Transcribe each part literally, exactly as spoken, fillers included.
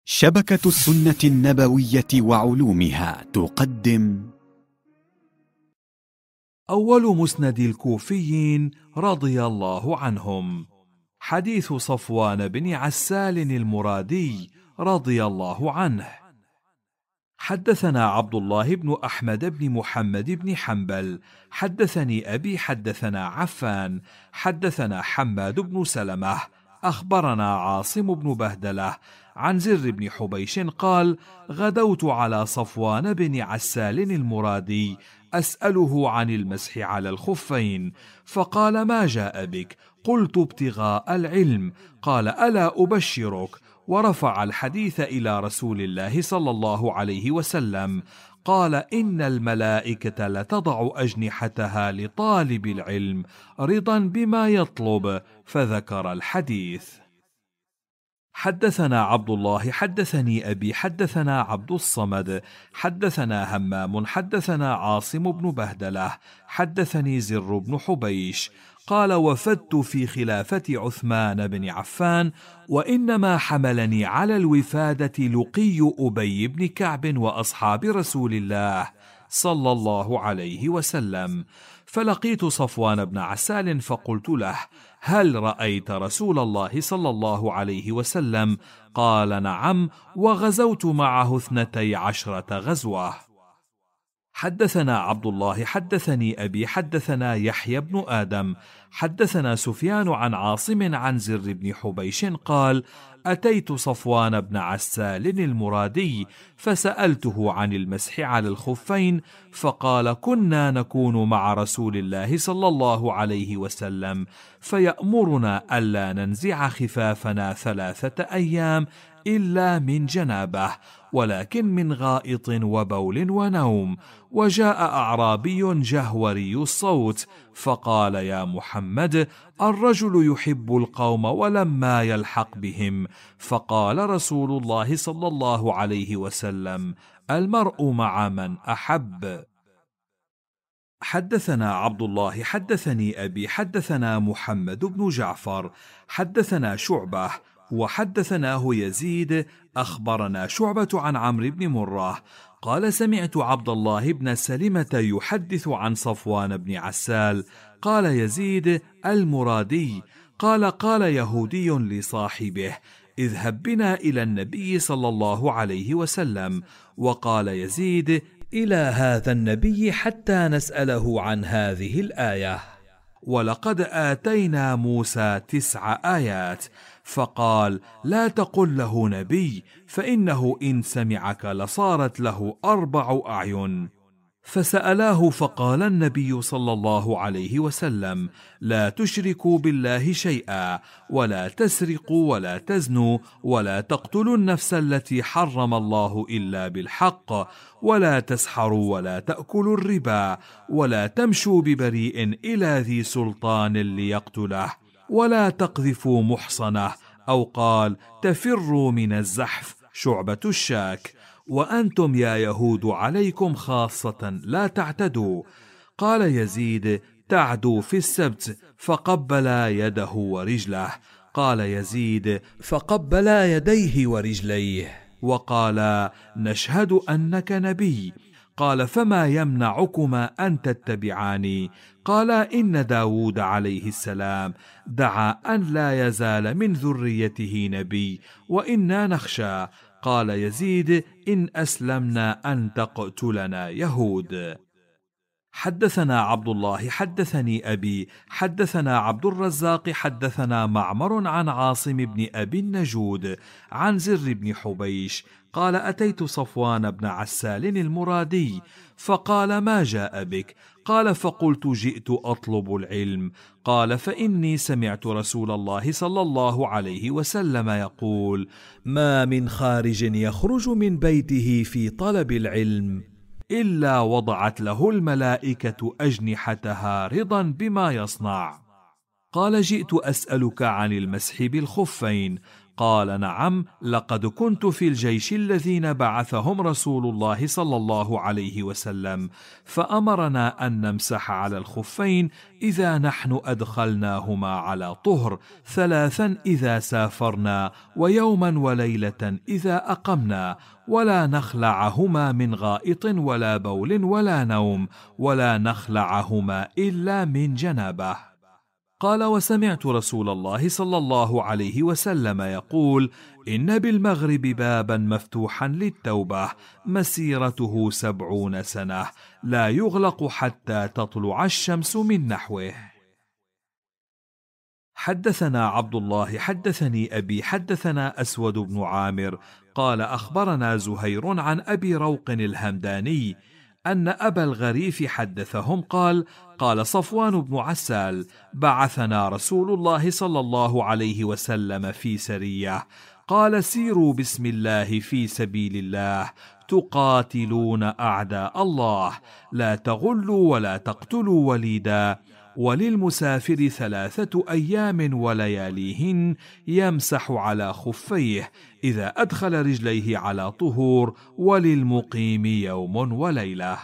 شبكة السنة النبوية وعلومها تقدم أول مسند الكوفيين رضي الله عنهم، حديث صفوان بن عسال المرادي رضي الله عنه. حدثنا عبد الله بن أحمد بن محمد بن حنبل حدثني أبي حدثنا عفان حدثنا حماد بن سلمة أخبرنا عاصم بن بهدلة عن زر بن حبيش قال: غدوت على صفوان بن عسال المرادي أسأله عن المسح على الخفين، فقال: ما جاء بك؟ قلت: ابتغاء العلم. قال: ألا أبشرك؟ ورفع الحديث إلى رسول الله صلى الله عليه وسلم. قال: إن الملائكة لتضع أجنحتها لطالب العلم رضا بما يطلب، فذكر الحديث. حدثنا عبد الله حدثني أبي حدثنا عبد الصمد حدثنا همام حدثنا عاصم بن بهدلة حدثني زر بن حبيش قال: وفدت في خلافة عثمان بن عفان، وإنما حملني على الوفادة لقي أبي بن كعب وأصحاب رسول الله صلى الله عليه وسلم. فلقيت صفوان بن عسال فقلت له: هل رأيت رسول الله صلى الله عليه وسلم؟ قال: نعم، وغزوت معه اثنتي عشرة غزوة. حدثنا عبد الله حدثني أبي حدثنا يحيى بن آدم حدثنا سفيان عن عاصم عن زر بن حبيش قال: أتيت صفوان بن عسال المرادي فسألته عن المسح على الخفين، فقال: كنا نكون مع رسول الله صلى الله عليه وسلم فيأمرنا ألا ننزع خفافنا ثلاثة أيام إلا من جنابه، ولكن من غائط وبول ونوم. وجاء أعرابي جهوري الصوت فقال: يا محمد، الرجل يحب القوم ولما يلحق بهم. فقال رسول الله صلى الله عليه وسلم: المرء مع من أحب. حدثنا عبد الله حدثني أبي حدثنا محمد بن جعفر حدثنا شعبة وحدثناه يزيد أخبرنا شعبة عن عمرو بن مرة قال: سمعت عبد الله بن سلمة يحدث عن صفوان بن عسال. قال يزيد: المرادي. قال: قال يهودي لصاحبه: اذهب بنا إلى النبي صلى الله عليه وسلم. وقال يزيد: إلى هذا النبي حتى نسأله عن هذه الآية. ولقد آتينا موسى تسع آيات. فقال: لا تقل له نبي، فإنه إن سمعك لصارت له أربع أعين. فسألاه فقال النبي صلى الله عليه وسلم: لا تشركوا بالله شيئا، ولا تسرقوا ولا تزنوا، ولا تقتلوا النفس التي حرم الله إلا بالحق، ولا تسحروا ولا تأكلوا الربا، ولا تمشوا ببريء إلى ذي سلطان ليقتله، ولا تقذفوا محصنة، أو قال: تفروا من الزحف شعبة الشاك. وأنتم يا يهود عليكم خاصة لا تعتدوا. قال يزيد: تعدوا في السبت. فقبل يده ورجله. قال يزيد: فقبل يديه ورجليه وقال: نشهد أنك نبي. قال: فما يمنعكما أن تتبعاني؟ قال: إن داود عليه السلام دعا أن لا يزال من ذريته نبي، وإنا نخشى. قال يزيد: إن أسلمنا أن تقتلنا يهود. حدثنا عبد الله حدثني أبي حدثنا عبد الرزاق حدثنا معمر عن عاصم بن أبي النجود عن زر بن حبيش قال: أتيت صفوان بن عسال المرادي فقال: ما جاء بك؟ قال: فقلت: جئت أطلب العلم. قال: فإني سمعت رسول الله صلى الله عليه وسلم يقول: ما من خارج يخرج من بيته في طلب العلم إلا وضعت له الملائكة أجنحتها رضا بما يصنع. قال: جئت أسألك عن المسح بالخفين. قال نعم، لقد كنت في الجيش الذين بعثهم رسول الله صلى الله عليه وسلم، فأمرنا أن نمسح على الخفين إذا نحن أدخلناهما على طهر، ثلاثا إذا سافرنا، ويوما وليلة إذا أقمنا، ولا نخلعهما من غائط ولا بول ولا نوم، ولا نخلعهما إلا من جنابه. قال: وسمعت رسول الله صلى الله عليه وسلم يقول: إن بالمغرب بابا مفتوحا للتوبة مسيرته سبعون سنة لا يغلق حتى تطلع الشمس من نحوه. حدثنا عبد الله حدثني أبي حدثنا أسود بن عامر قال: أخبرنا زهير عن أبي روق الهمداني أن أبا الغريف حدثهم قال: قال صفوان بن عسال: بعثنا رسول الله صلى الله عليه وسلم في سرية، قال: سيروا بسم الله في سبيل الله تقاتلون أعداء الله، لا تغلوا ولا تقتلوا وليدا، وللمسافر ثلاثة أيام ولياليهن يمسح على خفيه إذا أدخل رجليه على طهور، وللمقيم يوم وليلة.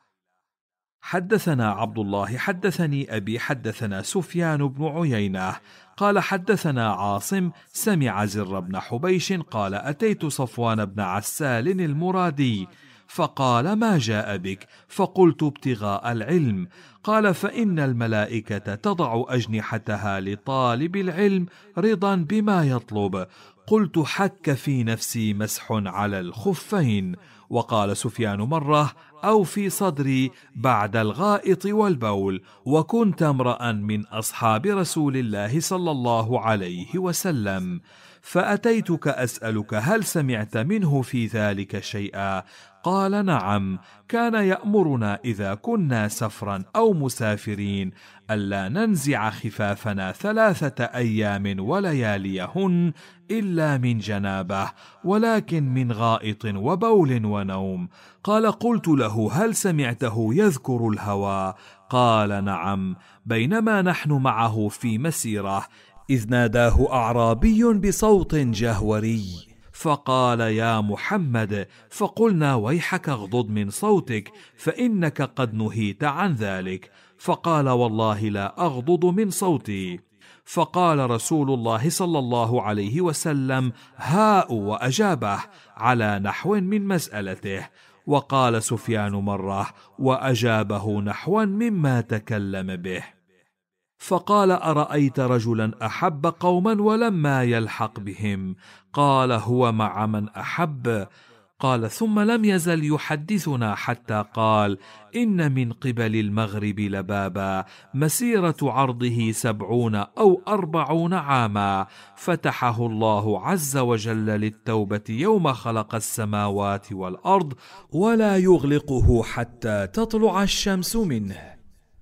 حدثنا عبد الله حدثني أبي حدثنا سفيان بن عيينة قال: حدثنا عاصم سمع زر بن حبيش قال: أتيت صفوان بن عسال المرادي فقال: ما جاء بك؟ فقلت: ابتغاء العلم. قال: فإن الملائكة تضع أجنحتها لطالب العلم رضا بما يطلب. قلت: حك في نفسي مسح على الخفين. وقال سفيان مرة: أو في صدري بعد الغائط والبول، وكنت امرأ من أصحاب رسول الله صلى الله عليه وسلم، فأتيتك أسألك هل سمعت منه في ذلك شيئا؟ قال: نعم، كان يأمرنا إذا كنا سفرا أو مسافرين ألا ننزع خفافنا ثلاثة أيام ولياليهن إلا من جنابه، ولكن من غائط وبول ونوم. قال: قلت له: هل سمعته يذكر الهوى؟ قال: نعم، بينما نحن معه في مسيرة إذ ناداه أعرابي بصوت جهوري فقال: يا محمد. فقلنا: ويحك اغضض من صوتك فإنك قد نهيت عن ذلك. فقال: والله لا أغضض من صوتي. فقال رسول الله صلى الله عليه وسلم: هاء، وأجابه على نحو من مسألته. وقال سفيان مرة: وأجابه نحوا مما تكلم به. فقال: أرأيت رجلا أحب قوما ولما يلحق بهم؟ قال: هو مع من أحب. قال: ثم لم يزل يحدثنا حتى قال: إن من قبل المغرب لبابا مسيرة عرضه سبعون أو أربعون عاما، فتحه الله عز وجل للتوبة يوم خلق السماوات والأرض، ولا يغلقه حتى تطلع الشمس منه.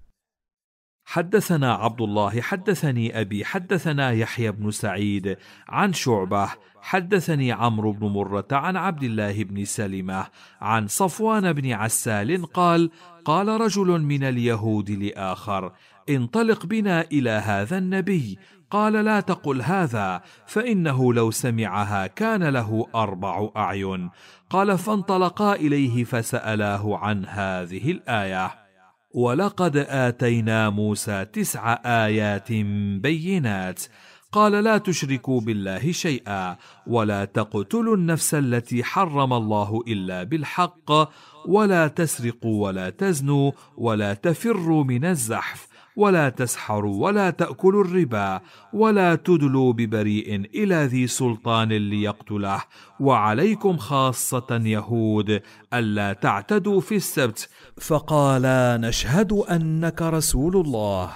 حدثنا عبد الله حدثني أبي حدثنا يحيى بن سعيد عن شعبة حدثني عمرو بن مرة عن عبد الله بن سلمة عن صفوان بن عسال قال: قال رجل من اليهود لآخر: انطلق بنا إلى هذا النبي. قال: لا تقل هذا، فإنه لو سمعها كان له أربع أعين. قال: فانطلقا إليه فسألاه عن هذه الآية: ولقد آتينا موسى تسع آيات بينات. قال: لا تشركوا بالله شيئا، ولا تقتلوا النفس التي حرم الله إلا بالحق، ولا تسرقوا ولا تزنوا، ولا تفروا من الزحف، ولا تسحروا، ولا تأكلوا الربا، ولا تدلوا ببريء إلى ذي سلطان ليقتله، وعليكم خاصة يهود ألا تعتدوا في السبت. فقالا: نشهد أنك رسول الله.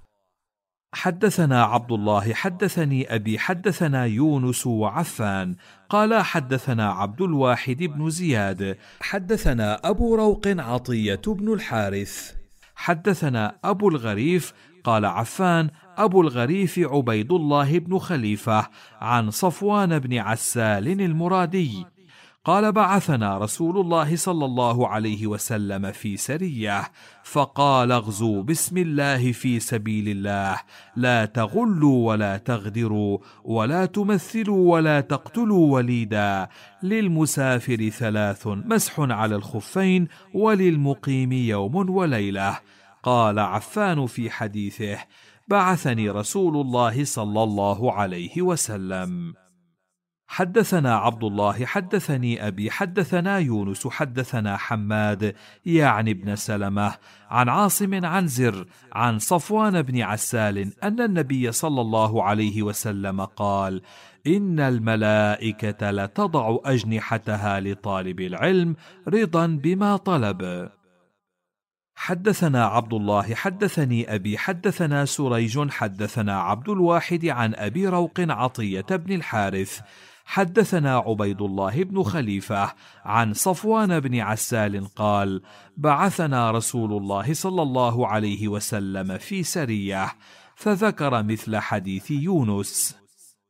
حدثنا عبد الله حدثني أبي حدثنا يونس وعفان قال: حدثنا عبد الواحد بن زياد حدثنا أبو روق عطية بن الحارث حدثنا أبو الغريف قال عفان: أبو الغريف عبيد الله بن خليفة عن صفوان بن عسال المرادي قال: بعثنا رسول الله صلى الله عليه وسلم في سرية، فقال: اغزوا بسم الله في سبيل الله، لا تغلوا ولا تغدروا ولا تمثلوا ولا تقتلوا وليدا، للمسافر ثلاث: مسح على الخفين، وللمقيم يوم وليلة. قال عفان في حديثه: بعثني رسول الله صلى الله عليه وسلم. حدثنا عبد الله حدثني أبي حدثنا يونس حدثنا حماد يعني بن سلمة عن عاصم عن زر عن صفوان بن عسال أن النبي صلى الله عليه وسلم قال: إن الملائكة لتضع أجنحتها لطالب العلم رضا بما طلب. حدثنا عبد الله حدثني أبي حدثنا سريج حدثنا عبد الواحد عن أبي روق عطية بن الحارث حدثنا عبيد الله بن خليفة عن صفوان بن عسال قال: بعثنا رسول الله صلى الله عليه وسلم في سرية، فذكر مثل حديث يونس.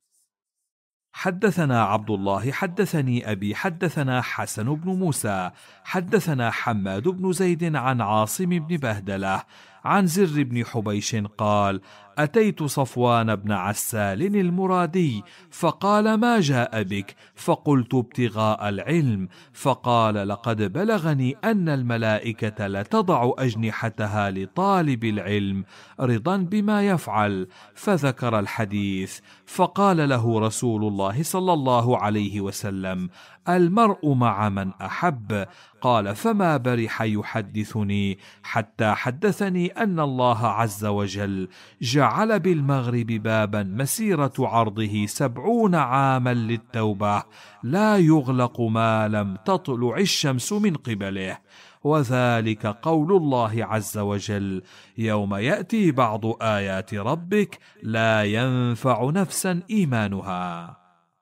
حدثنا عبد الله حدثني أبي حدثنا حسن بن موسى حدثنا حماد بن زيد عن عاصم بن بهدلة عن زر بن حبيش قال: أتيت صفوان بن عسال المرادي فقال: ما جاء بك؟ فقلت: ابتغاء العلم. فقال: لقد بلغني أن الملائكة لتضع أجنحتها لطالب العلم رضا بما يفعل، فذكر الحديث. فقال له رسول الله صلى الله عليه وسلم: المرء مع من أحب. قال: فما برح يحدثني حتى حدثني أن الله عز وجل جعل بالمغرب بابا مسيرة عرضه سبعون عاما للتوبة، لا يغلق ما لم تطلع الشمس من قبله، وذلك قول الله عز وجل: يوم يأتي بعض آيات ربك لا ينفع نفسا إيمانها.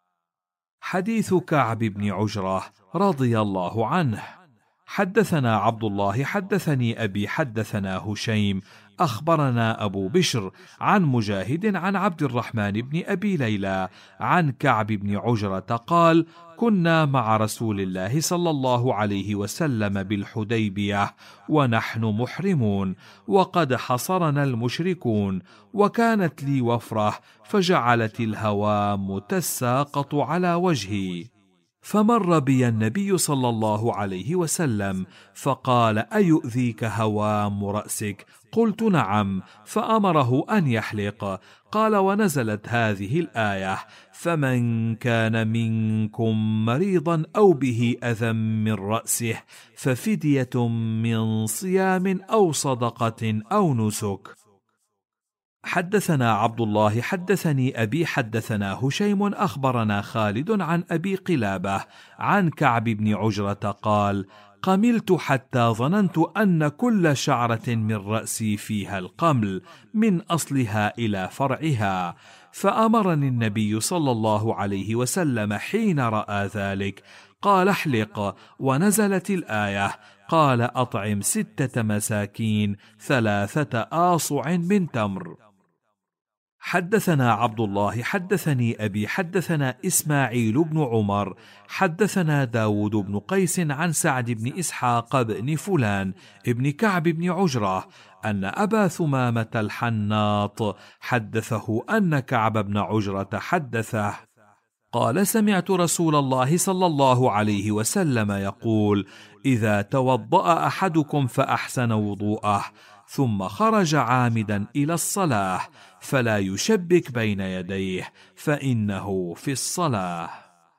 حديث كعب بن عجرة رضي الله عنه. حدثنا عبد الله حدثني أبي حدثنا هشيم أخبرنا أبو بشر عن مجاهد عن عبد الرحمن بن أبي ليلى عن كعب بن عجرة قال: كنا مع رسول الله صلى الله عليه وسلم بالحديبية ونحن محرمون، وقد حصرنا المشركون، وكانت لي وفرة، فجعلت الهوام تساقط على وجهي، فمر بي النبي صلى الله عليه وسلم فقال: أيؤذيك هوام رأسك؟ قلت: نعم. فأمره أن يحلق. قال: ونزلت هذه الآية: فمن كان منكم مريضا أو به أذى من رأسه ففدية من صيام أو صدقة أو نسك. حدثنا عبد الله حدثني أبي حدثنا هشيم أخبرنا خالد عن أبي قلابة عن كعب بن عجرة قال: قملت حتى ظننت أن كل شعرة من رأسي فيها القمل من أصلها إلى فرعها، فأمرني النبي صلى الله عليه وسلم حين رأى ذلك قال: احلق. ونزلت الآية: قال: أطعم ستة مساكين ثلاثة آصع من تمر. حدثنا عبد الله حدثني أبي حدثنا إسماعيل بن عمر حدثنا داود بن قيس عن سعد بن إسحاق بن فلان ابن كعب بن عجرة أن أبا ثمامة الحناط حدثه أن كعب بن عجرة حدثه قال: سمعت رسول الله صلى الله عليه وسلم يقول: إذا توضأ أحدكم فأحسن وضوءه ثم خرج عامدا إلى الصلاة فلا يشبك بين يديه فإنه في الصلاة.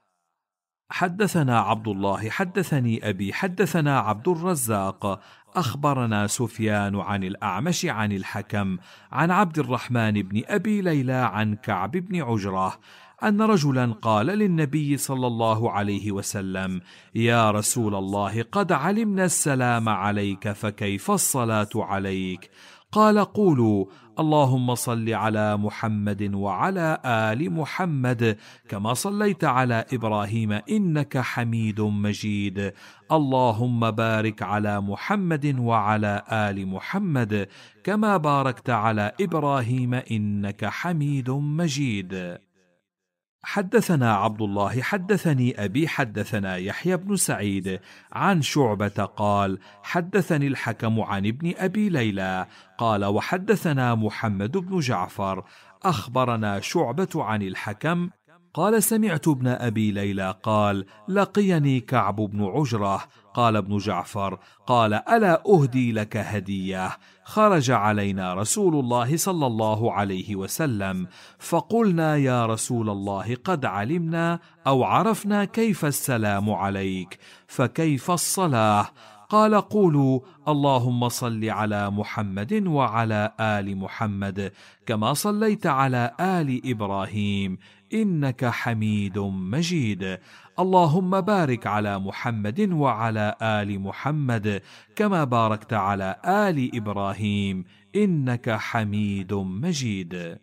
حدثنا عبد الله حدثني أبي حدثنا عبد الرزاق أخبرنا سفيان عن الأعمش عن الحكم عن عبد الرحمن بن أبي ليلى عن كعب بن عجرة أن رجلا قال للنبي صلى الله عليه وسلم: يا رسول الله، قد علمنا السلام عليك، فكيف الصلاة عليك؟ قال: قولوا: اللهم صل على محمد وعلى آل محمد كما صليت على إبراهيم إنك حميد مجيد، اللهم بارك على محمد وعلى آل محمد كما باركت على إبراهيم إنك حميد مجيد. حدثنا عبد الله حدثني أبي حدثنا يحيى بن سعيد عن شعبة قال حدثني الحكم عن ابن أبي ليلى قال وحدثنا محمد بن جعفر أخبرنا شعبة عن الحكم قال سمعت ابن أبي ليلى قال لقيني كعب بن عجرة قال ابن جعفر قال ألا أهدي لك هدية خرج علينا رسول الله صلى الله عليه وسلم فقلنا يا رسول الله قد علمنا أو عرفنا كيف السلام عليك فكيف الصلاة قال قولوا اللهم صل على محمد وعلى آل محمد كما صليت على آل إبراهيم إنك حميد مجيد اللهم بارك على محمد وعلى آل محمد كما باركت على آل إبراهيم إنك حميد مجيد.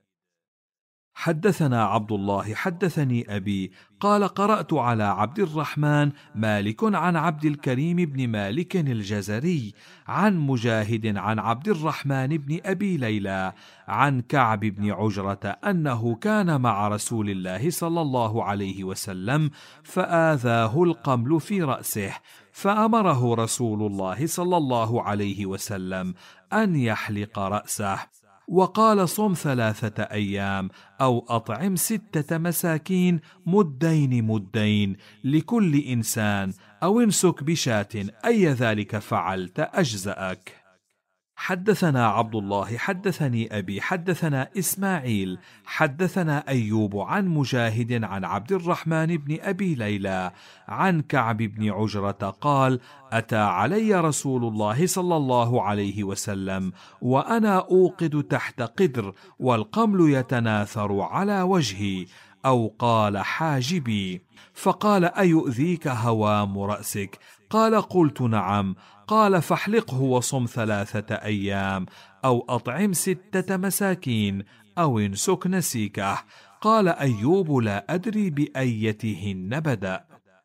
حدثنا عبد الله حدثني أبي قال قرأت على عبد الرحمن مالك عن عبد الكريم بن مالك الجزري عن مجاهد عن عبد الرحمن بن أبي ليلى عن كعب بن عجرة أنه كان مع رسول الله صلى الله عليه وسلم فآذاه القمل في رأسه فأمره رسول الله صلى الله عليه وسلم أن يحلق رأسه وقال صم ثلاثة أيام أو أطعم ستة مساكين مدين مدين لكل إنسان أو انسك بشاة أي ذلك فعلت أجزأك. حدثنا عبد الله حدثني أبي حدثنا إسماعيل حدثنا أيوب عن مجاهد عن عبد الرحمن بن أبي ليلى عن كعب بن عجرة قال أتى علي رسول الله صلى الله عليه وسلم وأنا أوقد تحت قدر والقمل يتناثر على وجهي أو قال حاجبي فقال أيؤذيك هوام رأسك قال قلت نعم قال فاحلقه وصم ثلاثة أيام أو أطعم ستة مساكين أو انسك نسيكه قال أيوب لا أدري بأيتهن بدأ.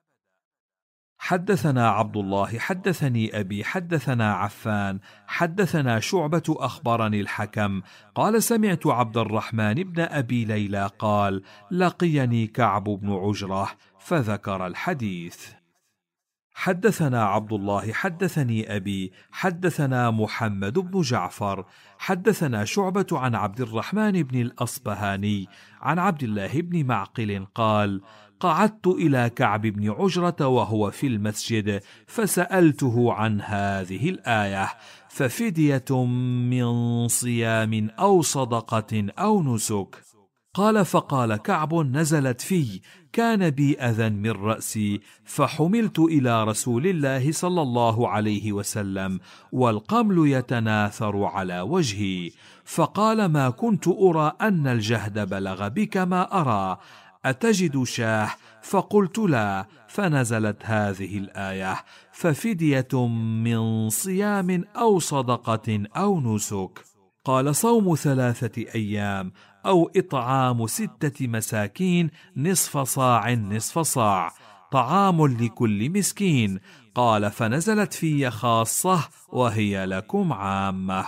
حدثنا عبد الله حدثني أبي حدثنا عفان حدثنا شعبة أخبرني الحكم قال سمعت عبد الرحمن بن أبي ليلى قال لقيني كعب بن عجرة فذكر الحديث. حدثنا عبد الله حدثني أبي حدثنا محمد بن جعفر حدثنا شعبة عن عبد الرحمن بن الأصبهاني عن عبد الله بن معقل قال قعدت إلى كعب بن عجرة وهو في المسجد فسألته عن هذه الآية ففدية من صيام أو صدقة أو نسك قال فقال كعب نزلت في كان بي أذى من رأسي فحملت إلى رسول الله صلى الله عليه وسلم والقمل يتناثر على وجهي فقال ما كنت أرى أن الجهد بلغ بك ما أرى أتجد شاه فقلت لا فنزلت هذه الآية ففدية من صيام أو صدقة أو نسك قال صوم ثلاثة أيام أو إطعام ستة مساكين نصف صاع نصف صاع طعام لكل مسكين قال فنزلت في خاصة وهي لكم عامة.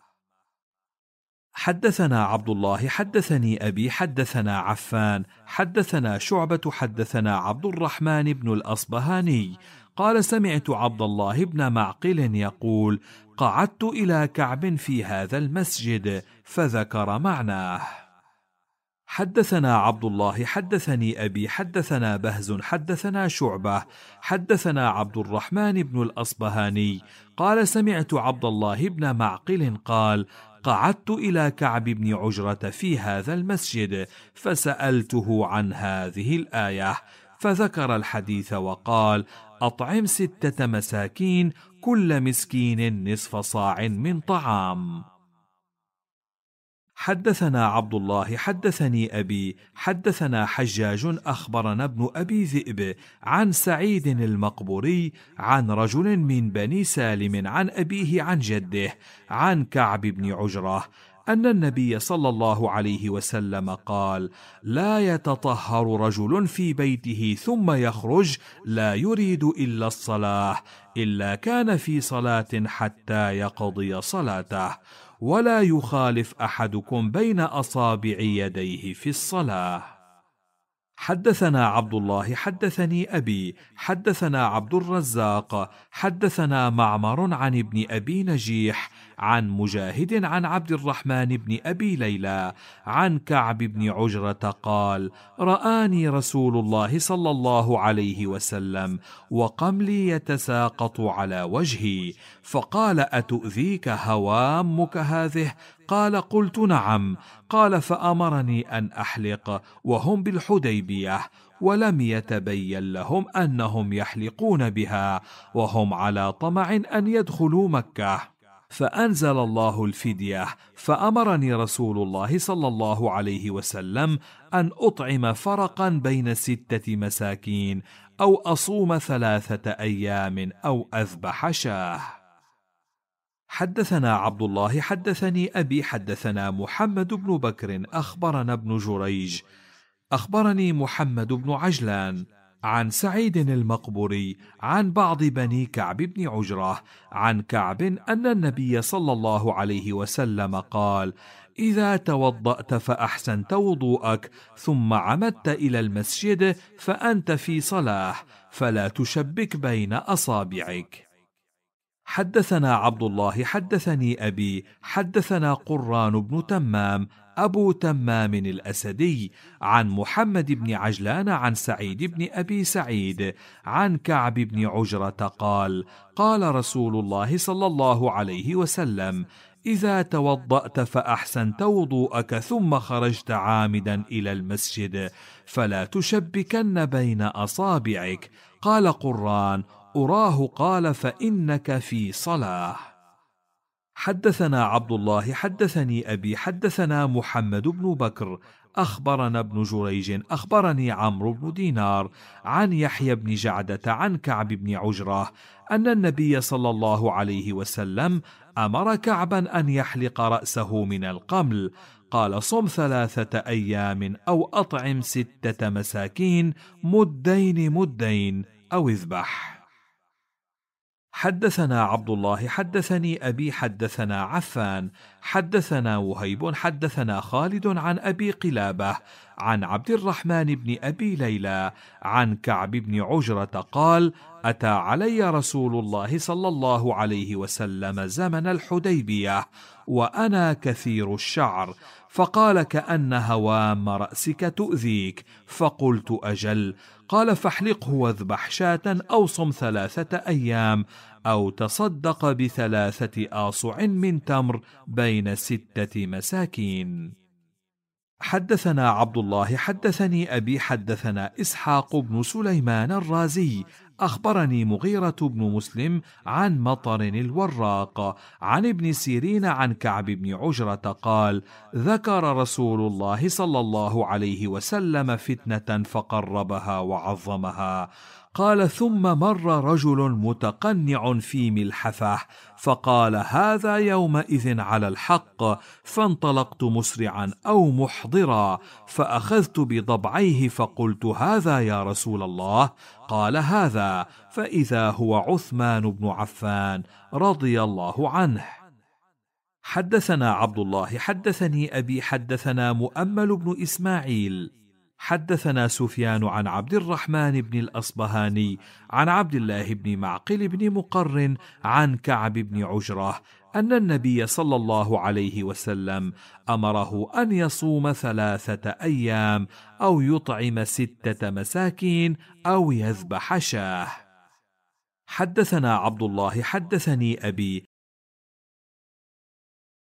حدثنا عبد الله حدثني أبي حدثنا عفان حدثنا شعبة حدثنا عبد الرحمن بن الأصبهاني قال سمعت عبد الله بن معقل يقول قعدت إلى كعب في هذا المسجد فذكر معناه. حدثنا عبد الله حدثني أبي حدثنا بهز حدثنا شعبة حدثنا عبد الرحمن بن الأصبهاني قال سمعت عبد الله بن معقل قال قعدت إلى كعب بن عجرة في هذا المسجد فسألته عن هذه الآية فذكر الحديث وقال أطعم ستة مساكين كل مسكين نصف صاع من طعام. حدثنا عبد الله حدثني أبي حدثنا حجاج أخبرنا ابن أبي ذئب عن سعيد المقبوري عن رجل من بني سالم عن أبيه عن جده عن كعب بن عجرة أن النبي صلى الله عليه وسلم قال لا يتطهر رجل في بيته ثم يخرج لا يريد إلا الصلاة إلا كان في صلاة حتى يقضي صلاته ولا يخالف أحدكم بين أصابع يديه في الصلاة. حدثنا عبد الله حدثني أبي حدثنا عبد الرزاق حدثنا معمر عن ابن أبي نجيح عن مجاهد عن عبد الرحمن بن أبي ليلى عن كعب بن عجرة قال: رآني رسول الله صلى الله عليه وسلم وقملي يتساقط على وجهي، فقال: أتؤذيك هوامك هذه؟ قال: قلت: نعم. قال: فأمرني أن أحلق وهم بالحديبية، ولم يتبين لهم أنهم يحلقون بها، وهم على طمع أن يدخلوا مكة، فأنزل الله الفدية، فأمرني رسول الله صلى الله عليه وسلم أن أطعم فرقا بين ستة مساكين، أو أصوم ثلاثة أيام، أو أذبح شاه. حدثنا عبد الله حدثني أبي حدثنا محمد بن بكر أخبرنا ابن جريج أخبرني محمد بن عجلان عن سعيد المقبري عن بعض بني كعب بن عجرة عن كعب أن النبي صلى الله عليه وسلم قال: إذا توضأت فأحسنت وضوءك ثم عمدت إلى المسجد فأنت في صلاة، فلا تشبك بين أصابعك. حدثنا عبد الله حدثني أبي حدثنا قران بن تمام أبو تمام الأسدي عن محمد بن عجلان عن سعيد بن أبي سعيد عن كعب بن عجرة قال: قال رسول الله صلى الله عليه وسلم: إذا توضأت فأحسنت وضوءك ثم خرجت عامدا إلى المسجد فلا تشبكن بين أصابعك. قال قران: أراه قال: فإنك في صلاة. حدثنا عبد الله حدثني أبي حدثنا محمد بن بكر أخبرنا ابن جريج أخبرني عمرو بن دينار عن يحيى بن جعدة عن كعب بن عجرة أن النبي صلى الله عليه وسلم أمر كعبا أن يحلق رأسه من القمل. قال: صم ثلاثة أيام، أو أطعم ستة مساكين، مدين مدين، أو اذبح. حدثنا عبد الله حدثني أبي حدثنا عفان حدثنا وهيب حدثنا خالد عن أبي قلابة عن عبد الرحمن بن أبي ليلى عن كعب بن عجرة قال: أتى علي رسول الله صلى الله عليه وسلم زمن الحديبية وأنا كثير الشعر، فقال: كأن هوام رأسك تؤذيك، فقلت: أجل. قال: فاحلقه واذبح شاة، أو صم ثلاثة أيام، أو تصدق بثلاثة آصع من تمر بين ستة مساكين. حدثنا عبد الله حدثني أبي حدثنا إسحاق بن سليمان الرازي أخبرني مغيرة بن مسلم عن مطر الوراق عن ابن سيرين عن كعب بن عجرة قال: ذكر رسول الله صلى الله عليه وسلم فتنة فقربها وعظمها. قال: ثم مر رجل متقنع في ملحفه، فقال: هذا يومئذ على الحق، فانطلقت مسرعا أو محضرا، فأخذت بضبعيه فقلت: هذا يا رسول الله؟ قال: هذا، فإذا هو عثمان بن عفان رضي الله عنه. حدثنا عبد الله حدثني أبي حدثنا مؤمل بن إسماعيل حدثنا سفيان عن عبد الرحمن بن الأصبهاني عن عبد الله بن معقل بن مقرن عن كعب بن عجرة أن النبي صلى الله عليه وسلم أمره أن يصوم ثلاثة أيام، أو يطعم ستة مساكين، أو يذبح شاه. حدثنا عبد الله حدثني أبي